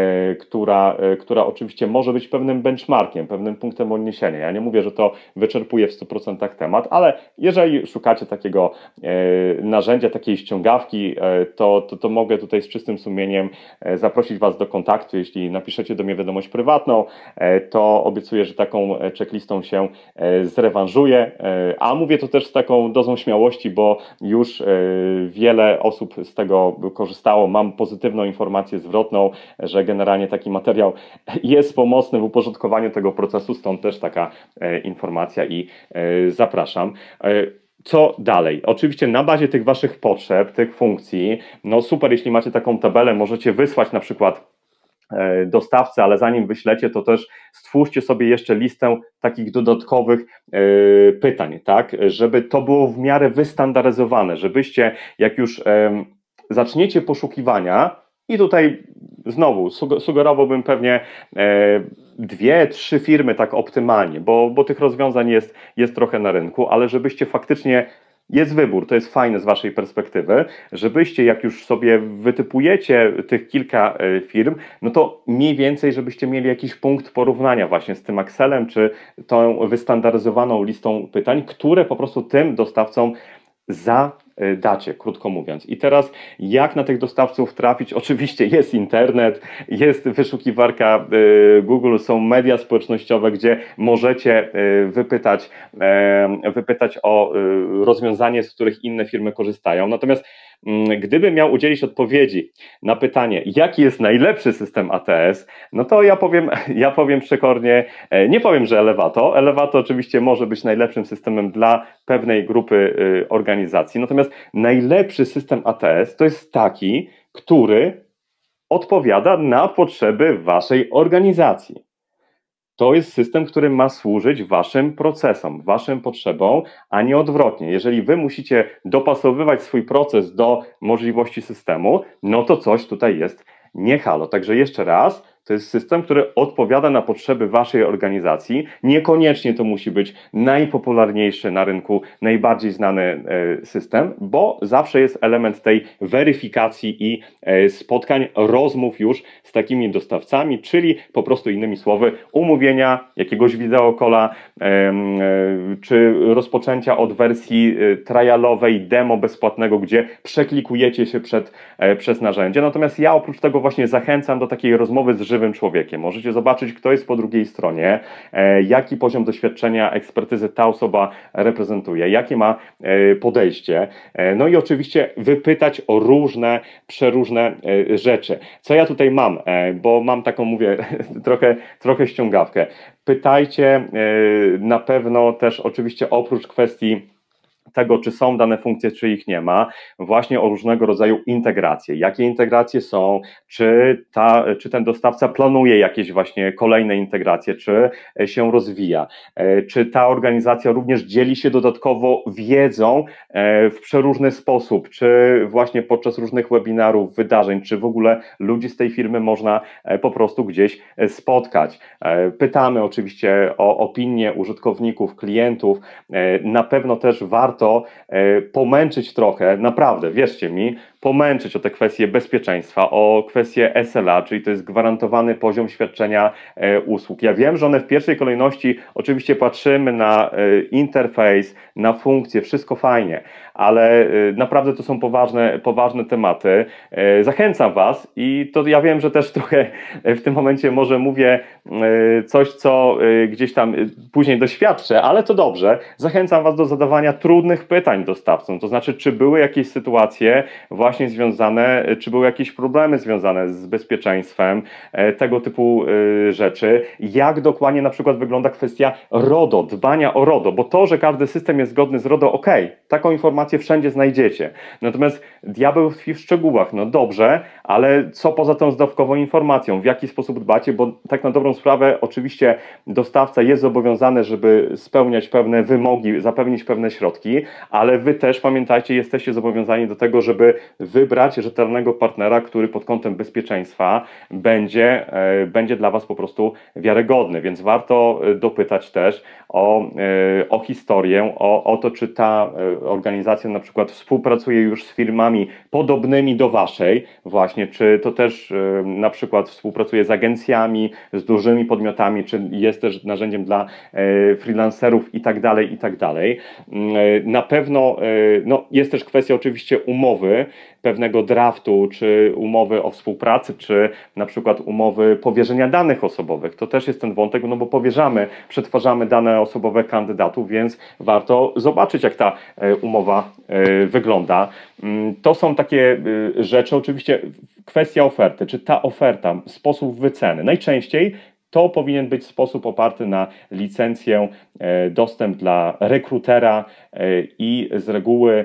Speaker 1: która oczywiście może być pewnym benchmarkiem, pewnym punktem odniesienia. Ja nie mówię, że to wyczerpuje w 100% temat, ale jeżeli szukacie takiego narzędzia, takiej ściągawki, to mogę tutaj z czystym sumieniem zaprosić Was do kontaktu. Jeśli napiszecie do mnie wiadomość prywatną, to obiecuję, że taką checklistą się zrewanżuję, a mówię to też z taką dozą śmiałości, bo już wiele osób z tego korzystało. Mam pozytywną informację zwrotną, że generalnie taki materiał jest pomocny w uporządkowaniu tego procesu, stąd też taka informacja i zapraszam. Co dalej? Oczywiście na bazie tych waszych potrzeb, tych funkcji, no super, jeśli macie taką tabelę, możecie wysłać na przykład dostawcy, ale zanim wyślecie, to też stwórzcie sobie jeszcze listę takich dodatkowych pytań, tak, żeby to było w miarę wystandaryzowane, żebyście jak już zaczniecie poszukiwania i tutaj znowu sugerowałbym pewnie 2-3 firmy tak optymalnie, bo tych rozwiązań jest trochę na rynku, ale żebyście faktycznie, jest wybór, to jest fajne z waszej perspektywy, żebyście jak już sobie wytypujecie tych kilka firm, no to mniej więcej, żebyście mieli jakiś punkt porównania właśnie z tym Excelem, czy tą wystandaryzowaną listą pytań, które po prostu tym dostawcom zadacie, krótko mówiąc. I teraz jak na tych dostawców trafić? Oczywiście jest internet, jest wyszukiwarka Google, są media społecznościowe, gdzie możecie wypytać o rozwiązanie, z których inne firmy korzystają. Natomiast gdybym miał udzielić odpowiedzi na pytanie, jaki jest najlepszy system ATS, no to ja powiem przekornie, nie powiem, że Elevato. Elevato oczywiście może być najlepszym systemem dla pewnej grupy organizacji, natomiast najlepszy system ATS to jest taki, który odpowiada na potrzeby waszej organizacji. To jest system, który ma służyć waszym procesom, waszym potrzebom, a nie odwrotnie. Jeżeli wy musicie dopasowywać swój proces do możliwości systemu, no to coś tutaj jest nie halo. Także jeszcze raz, to jest system, który odpowiada na potrzeby waszej organizacji. Niekoniecznie to musi być najpopularniejszy na rynku, najbardziej znany system, bo zawsze jest element tej weryfikacji i spotkań, rozmów już z takimi dostawcami, czyli po prostu innymi słowy umówienia jakiegoś wideokola czy rozpoczęcia od wersji trialowej, demo bezpłatnego, gdzie przeklikujecie się przez narzędzie. Natomiast ja oprócz tego właśnie zachęcam do takiej rozmowy z żywym człowiekiem. Możecie zobaczyć, kto jest po drugiej stronie, jaki poziom doświadczenia, ekspertyzy ta osoba reprezentuje, jakie ma podejście. No i oczywiście wypytać o przeróżne rzeczy. Co ja tutaj mam? Bo mam taką, mówię, trochę ściągawkę. Pytajcie na pewno też oczywiście oprócz kwestii tego, czy są dane funkcje, czy ich nie ma, właśnie o różnego rodzaju integracje. Jakie integracje są, czy ten dostawca planuje jakieś właśnie kolejne integracje, czy się rozwija, czy ta organizacja również dzieli się dodatkowo wiedzą w przeróżny sposób, czy właśnie podczas różnych webinarów, wydarzeń, czy w ogóle ludzi z tej firmy można po prostu gdzieś spotkać. Pytamy oczywiście o opinie użytkowników, klientów. Na pewno też warto pomęczyć trochę, naprawdę, wierzcie mi, pomęczyć o te kwestie bezpieczeństwa, o kwestie SLA, czyli to jest gwarantowany poziom świadczenia usług. Ja wiem, że one w pierwszej kolejności oczywiście patrzymy na interfejs, na funkcje, wszystko fajnie, ale naprawdę to są poważne tematy. Zachęcam Was i to ja wiem, że też trochę w tym momencie może mówię coś, co gdzieś tam później doświadczę, ale to dobrze. Zachęcam Was do zadawania trudnych pytań dostawcom, to znaczy, czy były jakieś sytuacje właśnie związane, czy były jakieś problemy związane z bezpieczeństwem, tego typu rzeczy. Jak dokładnie na przykład wygląda kwestia RODO, dbania o RODO, bo to, że każdy system jest zgodny z RODO, ok, taką informację wszędzie znajdziecie. Natomiast diabeł tkwi w szczegółach. No dobrze, ale co poza tą zdawkową informacją? W jaki sposób dbacie? Bo tak na dobrą sprawę oczywiście dostawca jest zobowiązany, żeby spełniać pewne wymogi, zapewnić pewne środki, ale Wy też pamiętajcie, jesteście zobowiązani do tego, żeby wybrać rzetelnego partnera, który pod kątem bezpieczeństwa będzie dla Was po prostu wiarygodny, więc warto dopytać też o historię, o to, czy ta organizacja na przykład współpracuje już z firmami podobnymi do Waszej, właśnie, czy to też na przykład współpracuje z agencjami, z dużymi podmiotami, czy jest też narzędziem dla freelancerów i tak dalej, i tak dalej. Na pewno no, jest też kwestia oczywiście umowy, pewnego draftu, czy umowy o współpracy, czy na przykład umowy powierzenia danych osobowych. To też jest ten wątek, no bo przetwarzamy dane osobowe kandydatów, więc warto zobaczyć, jak ta umowa wygląda. To są takie rzeczy, oczywiście kwestia oferty, czy ta oferta, sposób wyceny. Najczęściej to powinien być sposób oparty na licencję, dostęp dla rekrutera i z reguły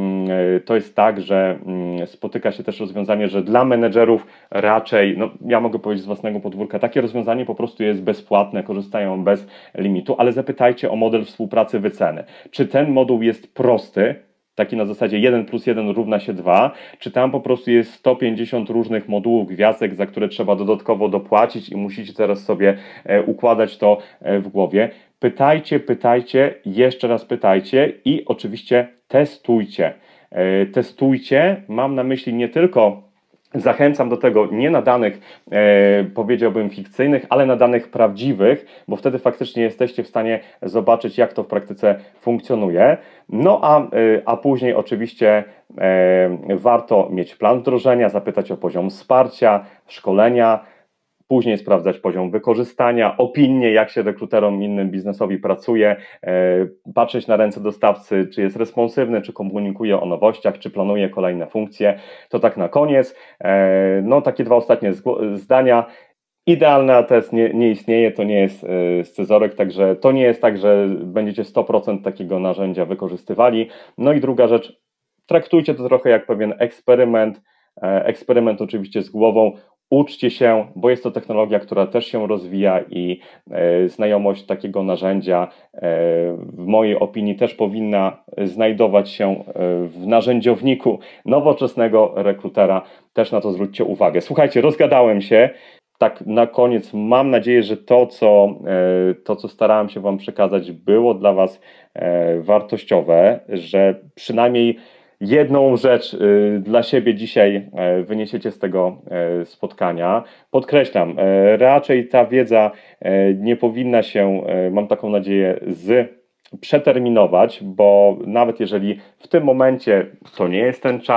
Speaker 1: to jest tak, że spotyka się też rozwiązanie, że dla menedżerów raczej, no ja mogę powiedzieć z własnego podwórka, takie rozwiązanie po prostu jest bezpłatne, korzystają bez limitu, ale zapytajcie o model współpracy wyceny. Czy ten moduł jest prosty, taki na zasadzie 1 + 1 równa się 2, czy tam po prostu jest 150 różnych modułów, gwiazdek, za które trzeba dodatkowo dopłacić i musicie teraz sobie układać to w głowie. Pytajcie, jeszcze raz pytajcie i oczywiście testujcie. Testujcie, mam na myśli nie tylko, zachęcam do tego nie na danych, powiedziałbym, fikcyjnych, ale na danych prawdziwych, bo wtedy faktycznie jesteście w stanie zobaczyć, jak to w praktyce funkcjonuje. No a później oczywiście warto mieć plan wdrożenia, zapytać o poziom wsparcia, szkolenia, później sprawdzać poziom wykorzystania, opinie, jak się rekruterom innym biznesowi pracuje, patrzeć na ręce dostawcy, czy jest responsywny, czy komunikuje o nowościach, czy planuje kolejne funkcje. To tak na koniec. No takie dwa ostatnie zdania. Idealny ATS nie istnieje, to nie jest scyzoryk, także to nie jest tak, że będziecie 100% takiego narzędzia wykorzystywali. No i druga rzecz, traktujcie to trochę jak pewien eksperyment oczywiście z głową. Uczcie się, bo jest to technologia, która też się rozwija i znajomość takiego narzędzia w mojej opinii też powinna znajdować się w narzędziowniku nowoczesnego rekrutera. Też na to zwróćcie uwagę. Słuchajcie, rozgadałem się. Tak na koniec mam nadzieję, że to, co starałem się Wam przekazać, było dla Was wartościowe, że przynajmniej jedną rzecz dla siebie dzisiaj wyniesiecie z tego spotkania. Podkreślam, raczej ta wiedza nie powinna się, mam taką nadzieję, przeterminować, bo nawet jeżeli w tym momencie to nie jest ten czas,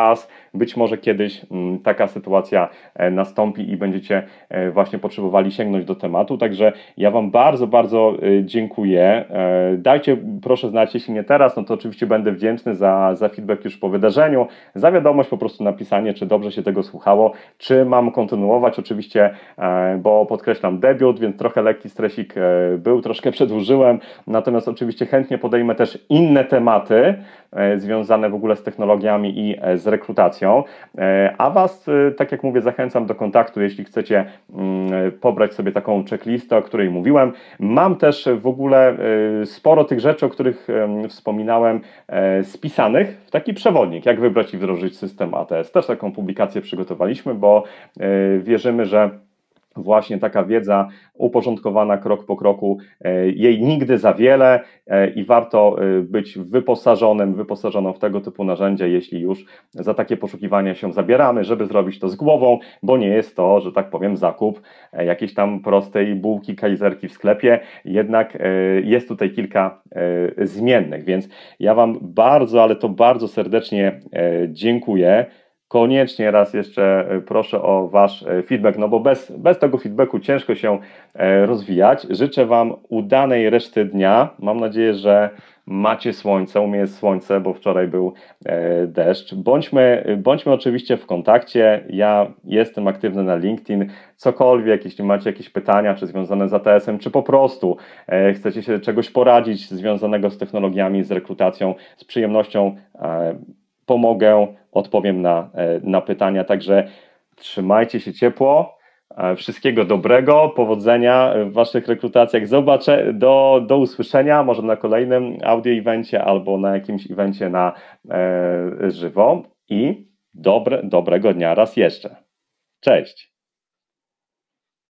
Speaker 1: być może kiedyś taka sytuacja nastąpi i będziecie właśnie potrzebowali sięgnąć do tematu. Także ja Wam bardzo, bardzo dziękuję. Dajcie proszę znać, jeśli nie teraz, no to oczywiście będę wdzięczny za feedback już po wydarzeniu, za wiadomość, po prostu napisanie, czy dobrze się tego słuchało, czy mam kontynuować, oczywiście, bo podkreślam debiut, więc trochę lekki stresik był, troszkę przedłużyłem, natomiast oczywiście chętnie podejmę też inne tematy związane w ogóle z technologiami i z rekrutacją, a Was, tak jak mówię, zachęcam do kontaktu, jeśli chcecie pobrać sobie taką checklistę, o której mówiłem. Mam też w ogóle sporo tych rzeczy, o których wspominałem, spisanych w taki przewodnik, jak wybrać i wdrożyć system ATS. Też taką publikację przygotowaliśmy, bo wierzymy, że właśnie taka wiedza uporządkowana krok po kroku, jej nigdy za wiele i warto być wyposażoną w tego typu narzędzia, jeśli już za takie poszukiwania się zabieramy, żeby zrobić to z głową, bo nie jest to, że tak powiem, zakup jakiejś tam prostej bułki kajzerki w sklepie, jednak jest tutaj kilka zmiennych, więc ja Wam bardzo, ale to bardzo serdecznie dziękuję. Koniecznie raz jeszcze proszę o Wasz feedback, no bo bez tego feedbacku ciężko się rozwijać. Życzę Wam udanej reszty dnia. Mam nadzieję, że macie słońce, u mnie jest słońce, bo wczoraj był deszcz. Bądźmy oczywiście w kontakcie. Ja jestem aktywny na LinkedIn. Cokolwiek, jeśli macie jakieś pytania, czy związane z ATS-em, czy po prostu chcecie się czegoś poradzić związanego z technologiami, z rekrutacją, z przyjemnością pomogę, odpowiem na pytania, także trzymajcie się ciepło, wszystkiego dobrego, powodzenia w Waszych rekrutacjach, do usłyszenia, może na kolejnym audio evencie albo na jakimś evencie na żywo i dobrego dnia raz jeszcze. Cześć!